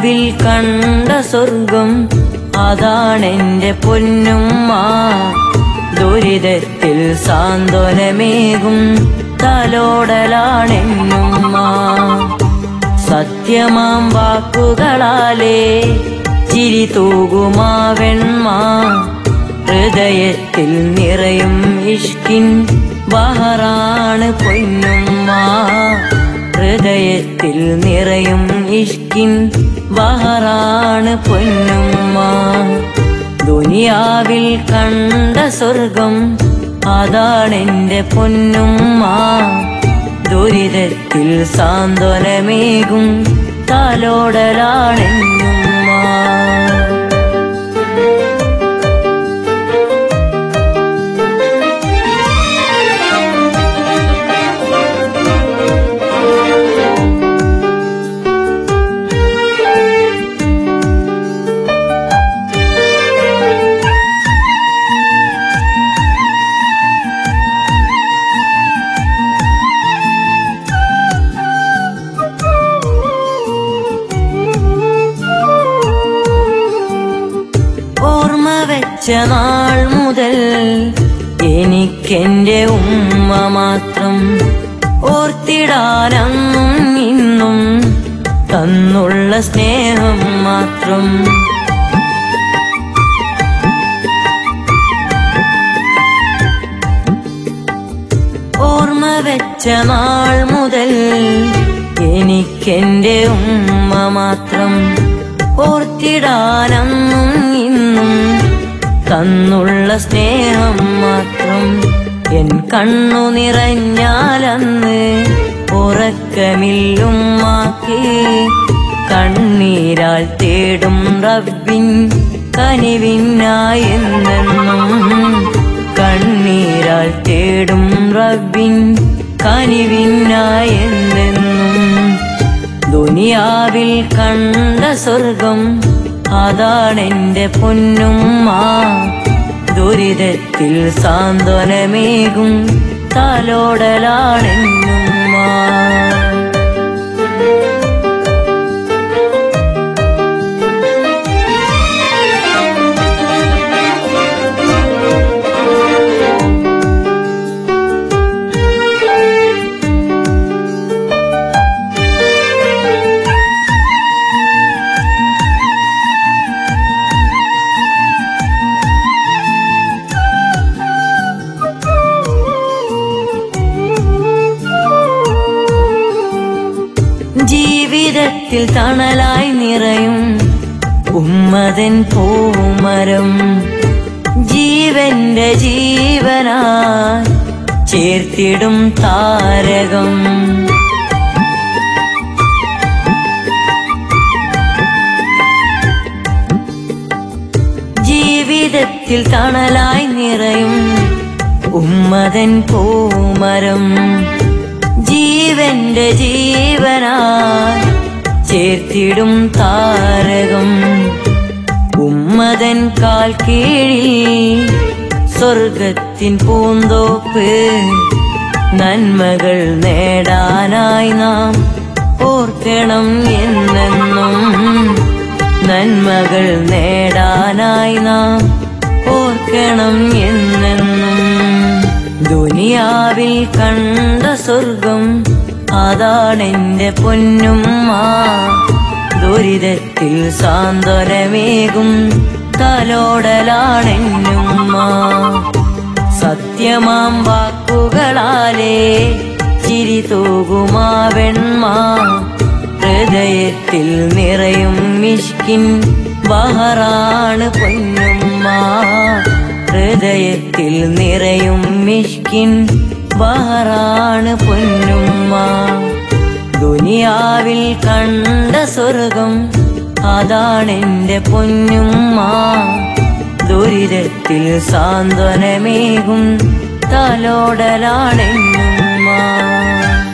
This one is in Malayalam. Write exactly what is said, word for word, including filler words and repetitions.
ദുനിയാവിൽ കണ്ട സ്വർഗം അതാണെന്റെ പൊന്നുമ്മ. ദുരിതത്തിൽ സാന്ത്വനമേകും തലോടലാണെന്നുമ്മ. സത്യമാം വാക്കുകളാലേ ചിരി തൂകുമാവെൺമ. ഹൃദയത്തിൽ നിറയും ഇഷ്കിൻ ബഹറാണ് പൊന്നുമ്മ. ഹൃദയത്തിൽ നിറയും ഇഷ്കിൻ ബഹറാണ് പൊന്നുമ്മ. ദുനിയാവിൽ കണ്ട സ്വർഗം അതാണെന്റെ പൊന്നുമ്മ. ദുരിതത്തിൽ സാന്ത്വനമേകും തലോടലാണെന്നുമ്മ. നാൾ മുതൽ എനിക്കെന്റെ ഉമ്മ മാത്രം. ഓർത്തിടാനന്നും ഇന്നും തന്നുള്ള സ്നേഹം മാത്രം. ഓർമ്മ വെച്ച നാൾ മുതൽ എനിക്കെന്റെ ഉമ്മ മാത്രം. ഓർത്തിടാനന്നും ഇന്നും തന്നുള്ള സ്നേഹം മാത്രം. എൻ കണ്ണു നിറഞ്ഞാലന്ന് ഉറക്കമില്ലുമ്മാക്ക്. കണ്ണീരാൽ തേടും റബ്ബിൻ കനിവിനായെന്നെന്നും. കണ്ണീരാൽ തേടും റബ്ബിൻ കനിവിനായെന്നെന്നും. ദുനിയാവിൽ കണ്ട സ്വർഗം അതാണെന്റെ പൊന്നുമ്മ. ദുരിതത്തിൽ സാന്ത്വനമേകും തലോടലാണെന്നുമ്മ. ജീവിതത്തിൽ തണലായി നിറയും ഉമ്മതൻ പൂമരം. ജീവന്റെ ജീവനായി ചേർത്തിടും താരകം. ജീവിതത്തിൽ തണലായി നിറയും ഉമ്മതൻ പൂമരം. ജീവന്റെ ജീവനായി ചേർത്തിടും താരകം. ഉമ്മതൻ കാൽ കീഴിൽ സ്വർഗത്തിൻ പൂന്തോപ്പ്. നന്മകൾ നേടാനായി നാം ഓർക്കണം എന്നെന്നും. നന്മകൾ നേടാനായി നാം ഓർക്കണം എന്നെന്നും. ദുനിയാവിൽ കണ്ട സ്വർഗം അതാണെന്റെ പൊന്നുമ്മ. ദുരിതത്തിൽ സാന്ത്വനമേകും തലോടലാണെന്നുമ്മ. സത്യമാം വാക്കുകളാലേ ചിരി തൂകുമാവെൺമ. ഹൃദയത്തിൽ നിറയും മിഷ്കിൻ ബഹറാണ് പൊന്നുമ്മ. ഹൃദയത്തിൽ നിറയും മിഷ്കിൻ ബഹറാണ് പൊന്നുമ്മ. ദുനിയാവിൽ കണ്ട സ്വർഗം അതാണെന്റെ പൊന്നുമ്മ. ദുരിതത്തിൽ സാന്ത്വനമേകും തലോടലാണെന്നുമ്മ.